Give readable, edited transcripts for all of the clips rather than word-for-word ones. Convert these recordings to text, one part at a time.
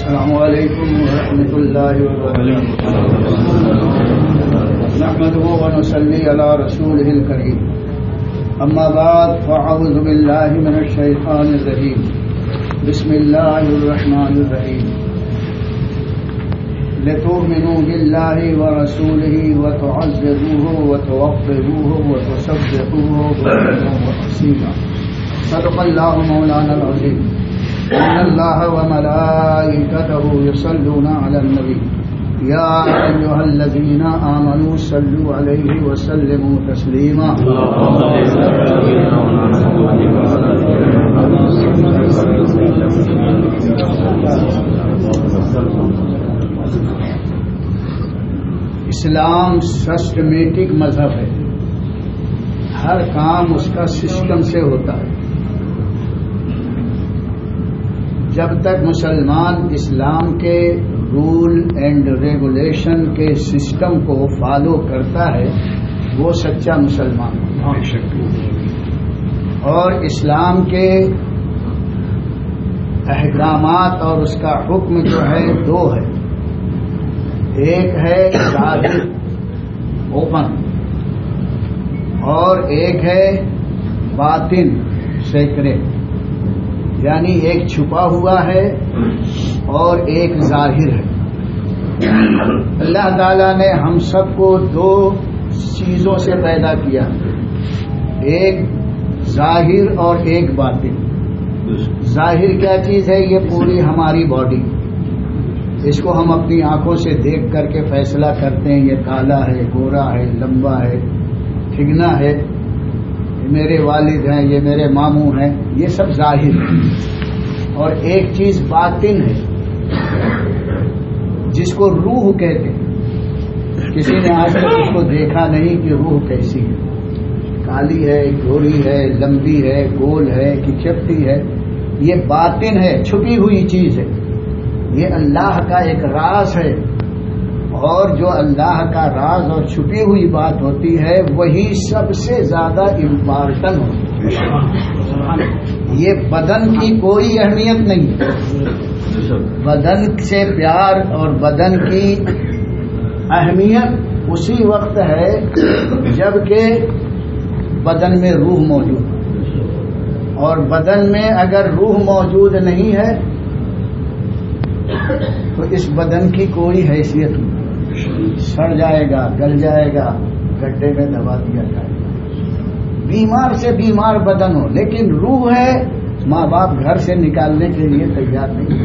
السلام علیکم ورحمۃ اللہ وبرکاتہ نحمده ونصلي على رسوله الكريم اما بعد فاعوذ بالله من الشيطان الرجيم بسم الله الرحمن الرحيم لتؤمنوا بالله ورسوله وتعزروه وتوقروه وتسبحوه بكرة وأصيلا صدق الله مولانا العظيم إن الله وملائكته يصلون على النبي يا أيها الذين آمنوا صلوا عليه وسلموا تسليما اسلام سسٹمیٹک مذہب ہے. ہر کام اس کا سسٹم سے ہوتا ہے. جب تک مسلمان اسلام کے رول اینڈ ریگولیشن کے سسٹم کو فالو کرتا ہے وہ سچا مسلمان ہے. اور اسلام کے احکامات اور اس کا حکم جو ہے دو ہے. ایک ہے ظاہر اوپن اور ایک ہے باطن سیکرٹ. یعنی ایک چھپا ہوا ہے اور ایک ظاہر ہے. اللہ تعالیٰ نے ہم سب کو دو چیزوں سے پیدا کیا, ایک ظاہر اور ایک باطن. ظاہر کیا چیز ہے؟ یہ پوری ہماری باڈی. اس کو ہم اپنی آنکھوں سے دیکھ کر کے فیصلہ کرتے ہیں یہ کالا ہے, گورا ہے, لمبا ہے, ٹھگنا ہے, میرے والد ہیں, یہ میرے ماموں ہیں. یہ سب ظاہر ہے. اور ایک چیز باطن ہے جس کو روح کہتے ہیں. کسی نے آج تک اس کو دیکھا نہیں کہ روح کیسی ہے, کالی ہے, گوری ہے, لمبی ہے, گول ہے کہ چپٹی ہے. یہ باطن ہے, چھپی ہوئی چیز ہے. یہ اللہ کا ایک راز ہے. اور جو اللہ کا راز اور چھپی ہوئی بات ہوتی ہے وہی سب سے زیادہ امپارٹنٹ ہوتی ہے. یہ بدن کی کوئی اہمیت نہیں. بدن سے پیار اور بدن کی اہمیت اسی وقت ہے جب کہ بدن میں روح موجود ہے. اور بدن میں اگر روح موجود نہیں ہے تو اس بدن کی کوئی حیثیت نہیں. سڑ جائے گا, گل جائے گا, گڈھے میں دبا دیا جائے گا. بیمار سے بیمار بدن ہو لیکن روح ہے, ماں باپ گھر سے نکالنے کے لیے تیار نہیں.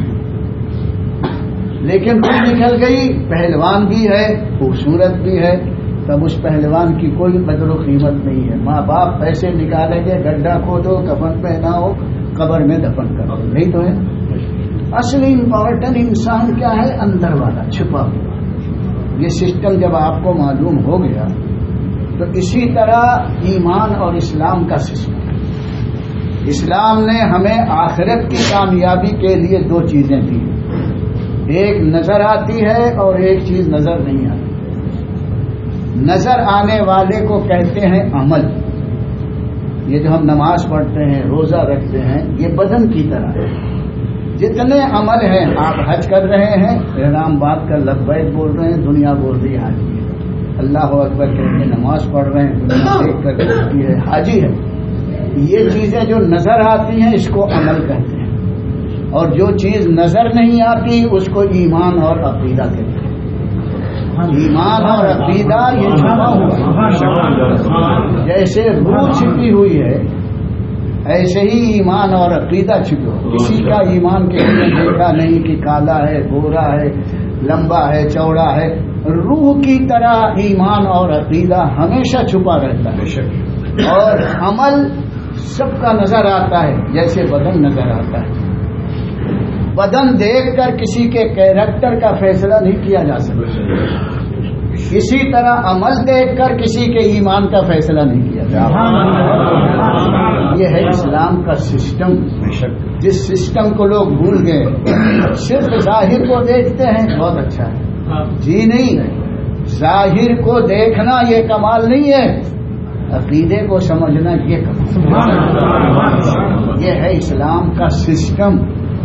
لیکن روح نکل گئی, پہلوان بھی ہے, خوبصورت بھی ہے, تب اس پہلوان کی کوئی قدر و قیمت نہیں ہے. ماں باپ پیسے نکالیں گے, گڈھا کھودو, کفن پہناؤ, قبر میں دفن کرو. نہیں تو ہے. اصلی امپورٹنٹ انسان کیا ہے؟ اندر والا, چھپا ہوا. یہ سسٹم جب آپ کو معلوم ہو گیا تو اسی طرح ایمان اور اسلام کا سسٹم. اسلام نے ہمیں آخرت کی کامیابی کے لیے دو چیزیں دی. ایک نظر آتی ہے اور ایک چیز نظر نہیں آتی. نظر آنے والے کو کہتے ہیں عمل. یہ جو ہم نماز پڑھتے ہیں, روزہ رکھتے ہیں, یہ بدن کی طرح ہے. جتنے عمل ہیں, آپ حج کر رہے ہیں, احرام باندھ کر لبیک بول رہے ہیں, دنیا بول رہی ہے حاجی ہے. اللہ اکبر کہہ کے نماز پڑھ رہے ہیں, دنیا دیکھ کر بولتی ہے حاجی ہے. یہ چیزیں جو نظر آتی ہیں اس کو عمل کہتے ہیں. اور جو چیز نظر نہیں آتی اس کو ایمان اور عقیدہ کہتے ہیں. ایمان اور عقیدہ یہ چھپا ہوا, جیسے روح چھپی ہوئی ہے ایسے ہی ایمان اور عقیدہ چھپے ہو. کسی کا ایمان کے لیے دیکھا نہیں کہ کالا ہے, گورا ہے, لمبا ہے, چوڑا ہے. روح کی طرح ایمان اور عقیدہ ہمیشہ چھپا رہتا ہے. اور عمل سب کا نظر آتا ہے جیسے بدن نظر آتا ہے. بدن دیکھ کر کسی کے کیریکٹر کا فیصلہ نہیں کیا جا سکتا. اسی طرح عمل دیکھ کر کسی کے ایمان کا فیصلہ نہیں کیا جا سکتا. یہ ہے اسلام کا سسٹم. جس سسٹم کو لوگ بھول گئے, صرف ظاہر کو دیکھتے ہیں, بہت اچھا ہے جی نہیں. ظاہر کو دیکھنا یہ کمال نہیں ہے, عقیدے کو سمجھنا یہ کمال. یہ ہے اسلام کا سسٹم.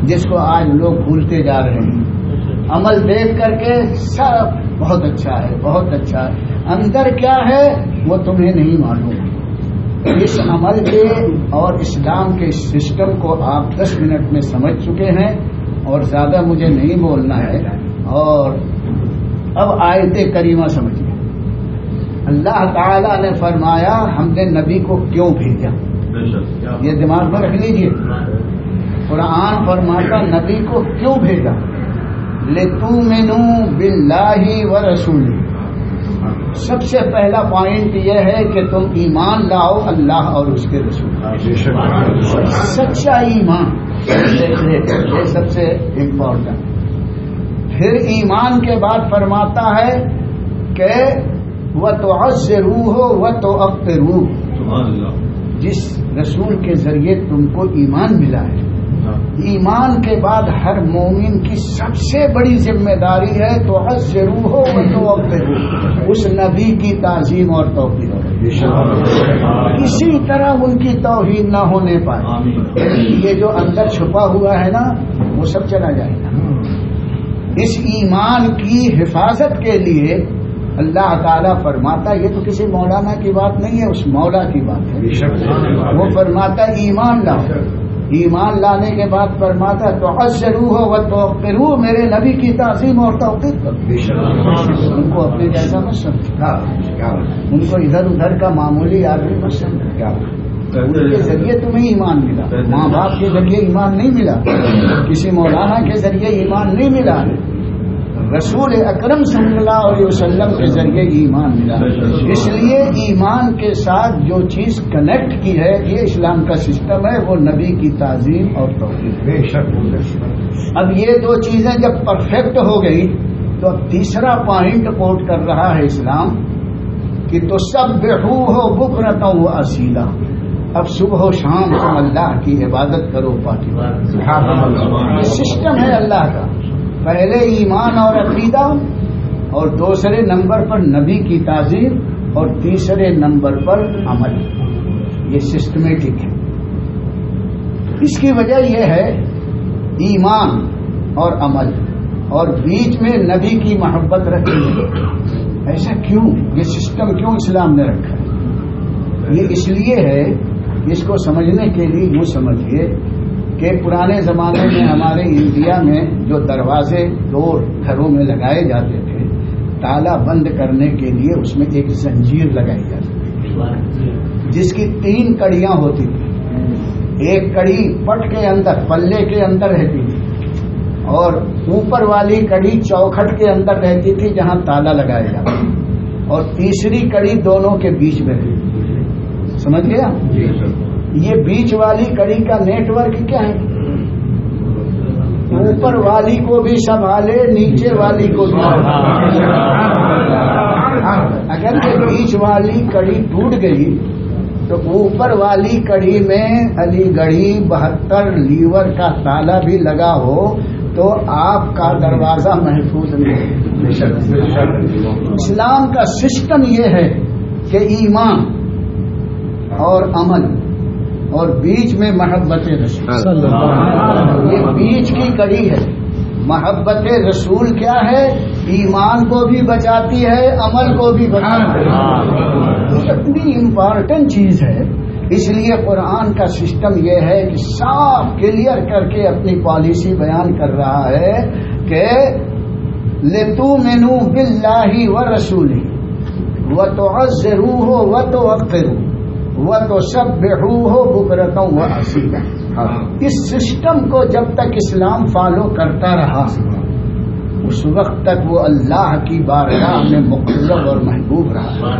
جس کو آج لوگ بھولتے جا رہے ہیں. عمل دیکھ کر کے سب بہت اچھا ہے، بہت اچھا ہے، اندر کیا ہے وہ تمہیں نہیں معلوم. اس عمل کے اور اسلام کے سسٹم کو آپ 10 منٹ میں سمجھ چکے ہیں اور زیادہ مجھے نہیں بولنا ہے. اور اب آیت کریمہ سمجھیے. اللہ تعالی نے فرمایا ہم نے نبی کو کیوں بھیجا. یہ دماغ میں رکھ لیجئے. قرآن فرماتا نبی کو کیوں بھیجا. لِتُؤْمِنُوا بِاللَّهِ وَرَسُولِهِ. سب سے پہلا پوائنٹ یہ ہے کہ تم ایمان لاؤ اللہ اور اس کے رسول. سچا ایمان یہ سب سے امپورٹنٹ. پھر ایمان کے بعد فرماتا ہے کہ وَتُعَزِّرُوهُ وَتُعَقِّرُوهُ. جس رسول کے ذریعے تم کو ایمان ملا ہے. ایمان کے بعد ہر مومن کی سب سے بڑی ذمہ داری ہے تُعَزِّرُوهُ وَتُعَقِّرُوهُ. اس نبی کی تعظیم اور توقیر. کسی طرح ان کی توہین نہ ہونے پائے. یہ جو اندر چھپا ہوا ہے نا وہ سب چلا جائے گا. اس ایمان کی حفاظت کے لیے اللہ تعالیٰ فرماتا یہ تو کسی مولانا کی بات نہیں ہے، اس مولا کی بات ہے. وہ فرماتا ایمان لاؤ. ایمان لانے کے بعد فرماتا تُعَزِّرُوهُ وَتُوَقِّرُوهُ. میرے نبی کی تعظیم اور توقیر کرو. ان کو اپنے جیسا مت سمجھو. ان کو ادھر ادھر کا معمولی آدمی مت سمجھو. ان کے ذریعے تمہیں ایمان ملا. ماں باپ کے ذریعے ایمان نہیں ملا، کسی مولانا کے ذریعے ایمان نہیں ملا، رسول اکرم صلی اللہ علیہ وسلم کے ذریعے ایمان ملا. اس لیے ایمان کے ساتھ جو چیز کنیکٹ کی ہے یہ اسلام کا سسٹم ہے، وہ نبی کی تعظیم اور توقیر. اب یہ دو چیزیں جب پرفیکٹ ہو گئی تو اب تیسرا پوائنٹ کوٹ کر رہا ہے اسلام کہ تو سبحوہ بکرۃ و اصیلا. اب صبح و شام تم اللہ کی عبادت کرو پاکی. یہ سسٹم ہے اللہ کا. پہلے ایمان اور عقیدہ، اور دوسرے نمبر پر نبی کی تعظیم، اور تیسرے نمبر پر عمل. یہ سسٹمیٹک ہے. اس کی وجہ یہ ہے ایمان اور عمل اور بیچ میں نبی کی محبت رکھی ہے. ایسا کیوں؟ یہ سسٹم کیوں اسلام نے رکھا ہے؟ یہ اس لیے ہے، اس کو سمجھنے کے لیے یوں سمجھیے کہ پرانے زمانے میں ہمارے انڈیا میں جو دروازے ڈور گھروں میں لگائے جاتے تھے تالا بند کرنے کے لیے اس میں ایک زنجیر لگائی جاتی تھی جس کی 3 کڑیاں ہوتی تھیں. ایک کڑی پٹ کے اندر پلے کے اندر رہتی تھی اور اوپر والی کڑی چوکھٹ کے اندر رہتی تھی جہاں تالا لگایا جاتا تھا، اور تیسری کڑی دونوں کے بیچ میں رہتی تھی. سمجھ گیا؟ یہ بیچ والی کڑی کا نیٹ ورک کیا ہے؟ اوپر والی کو بھی سنبھالے، نیچے والی کو بھی. اگر یہ بیچ والی کڑی ٹوٹ گئی تو اوپر والی کڑی میں علی گڑھی 72 لیور کا تالا بھی لگا ہو تو آپ کا دروازہ محفوظ نہیں. اسلام کا سسٹم یہ ہے کہ ایمان اور عمل اور بیچ میں محبت رسول. یہ بیچ کی کڑی ہے. محبت رسول کیا ہے؟ ایمان کو بھی بچاتی ہے، عمل کو بھی بچاتی ہے. اتنی امپورٹنٹ چیز ہے. اس لیے قرآن کا سسٹم یہ ہے کہ صاف کلیئر کر کے اپنی پالیسی بیان کر رہا ہے کہ لِتُؤْمِنُوا بِاللَّهِ وَرَسُولِهِ وَتُعَزِّرُوهُ وَتُوَقِّرُوهُ وَتُسَبِّحُوهُ بُكْرَةً وَأَصِيلًا. اس سسٹم کو جب تک اسلام فالو کرتا رہا اس وقت تک وہ اللہ کی بارگاہ میں مقرب اور محبوب رہا.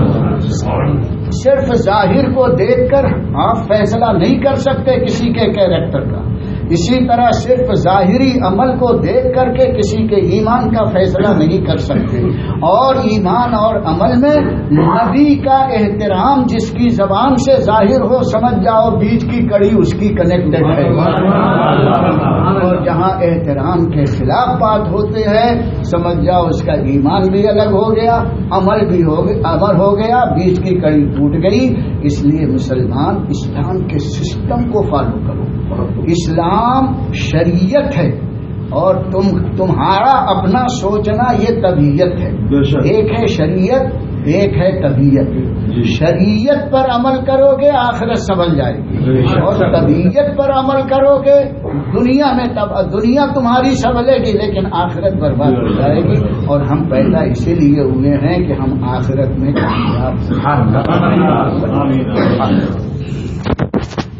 صرف ظاہر کو دیکھ کر آپ فیصلہ نہیں کر سکتے کسی کے کیریکٹر کا. اسی طرح صرف ظاہری عمل کو دیکھ کر کے کسی کے ایمان کا فیصلہ نہیں کر سکتے. اور ایمان اور عمل میں نبی کا احترام جس کی زبان سے ظاہر ہو سمجھ جاؤ بیچ کی کڑی اس کی کنیکٹڈ ہے. اور جہاں احترام کے خلاف بات ہوتے ہیں سمجھ جاؤ اس کا ایمان بھی الگ ہو گیا، عمل بھی عمل ہو گیا، بیچ کی کڑی ٹوٹ گئی. اس لیے مسلمان اسلام کے سسٹم کو فالو کرو. اسلام شریعت ہے اور تمہارا اپنا سوچنا یہ طبیعت ہے. ایک ہے شریعت، ایک ہے طبیعت. شریعت پر عمل کرو گے آخرت سنبھل جائے گی، اور طبیعت پر عمل کرو گے دنیا تمہاری سنبھلے گی لیکن آخرت برباد ہو جائے گی. اور ہم پیدا اسی لیے ہوئے ہیں کہ ہم آخرت میں کامیاب